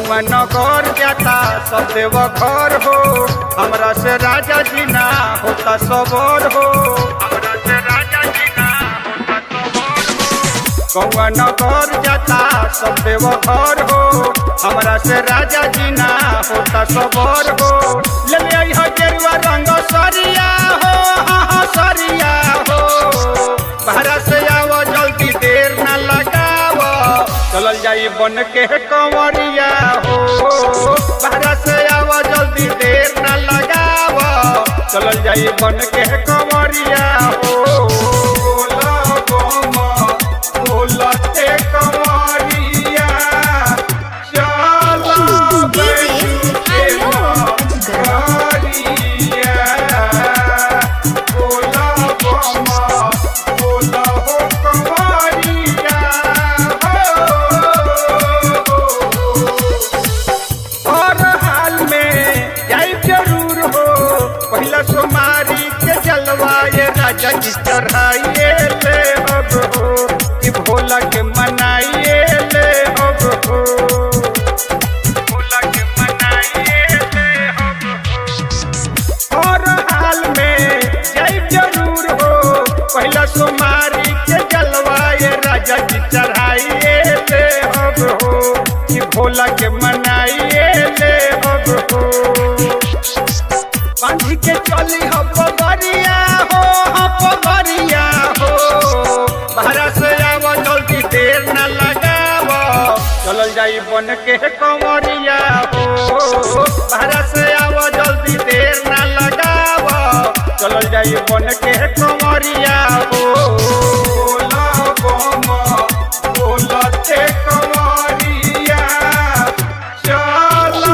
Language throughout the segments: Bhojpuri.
गौवा नगर जाता सब देव घर हो, हमरा से राजा जी ना होता सबर हो, हमरा से राजा जी ना होता सबर हो। गौवा नगर जाता सब देव घर हो, हमरा से राजा जी ना होता सबर हो। ले ले आई गेरुआ रंग सरिया हो, हाँ सरिया हो, बाहर से आओ जल्दी देर ना लगाव, चलल जाई बन के कंवरिया हो, बाहर से आओ जल्दी देर ना लगाव, चलल जाई बन के कंवरिया हो। बोलते कंवरिया चलो सोमारी के जलवाए राजा की चढ़ाइए ले अब हो, कि भोला के मनाइए ले अब हो, भोला के मनाइए ले अब हो। और हाल में जय जरूर हो, पहला सोमारी के जलवाए राजा की चढ़ाइए ले अब हो, कि भोला के मनाइए ले अब हो। बांधी के चली हम पगरिया हो, हम पगरिया हो, बाहर से आओ जल्दी देर न लगाव, चलल जाई बन के कंवरिया हो, बाहर से आओ जल्दी देर न लगाव, चलल जाई बन के कंवरिया हो। बोलते कंवरिया चलो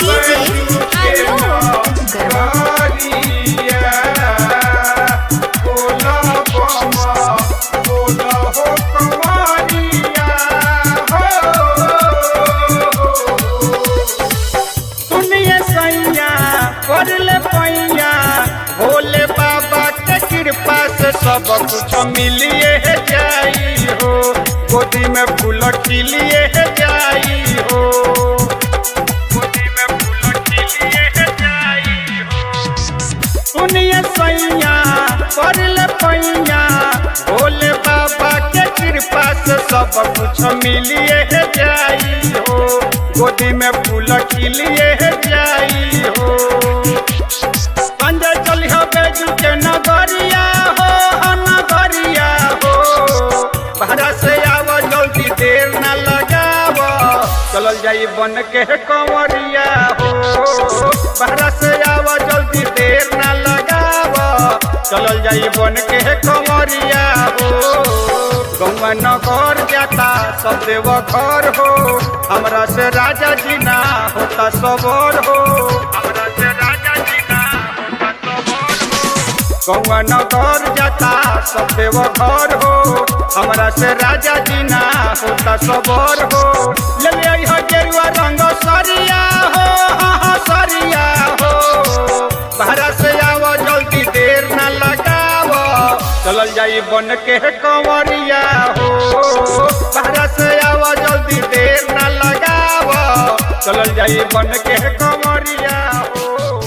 भोले बाबा के कृपा से सब कुछ मिलिए जाई हो, गोदी में फूल खिलिए जाई हो, गोदी में फूल खिलिए जाई हो। सुनिए सैया कर ले पैया, भोले बाबा के कृपा से सब कुछ मिलिए जाई हो, गोदी में फूल खिलिए जाई हो। संजय चलिह बेजू के नगरिया हो, नगरिया हो, बाहर से आओ जल्दी देर न लगाव, चलल जाई बन के कंवरिया हो, बाहर से आओ जल्दी देर न लगाव, चलल जाई बन के कंवरिया हो। गौवा नगर जाता सब देव घर हो, हमरा से राजा जी ना होता सबर हो, हमरा से राजा जी ना होता सबर हो। गौवा नगर जाता सब देव घर हो, हमरा से राजा जी ना होता सबर हो। ले ले आई गेरुआ रंग सरिया हो, हाँ सरिया हो, बाहर से आओ जल्दी देर न लगाव, चलल जाई बन के कंवरिया हो, बाहर से आओ जल्दी देर न लगाव, चलल जाई बन के कंवरिया हो।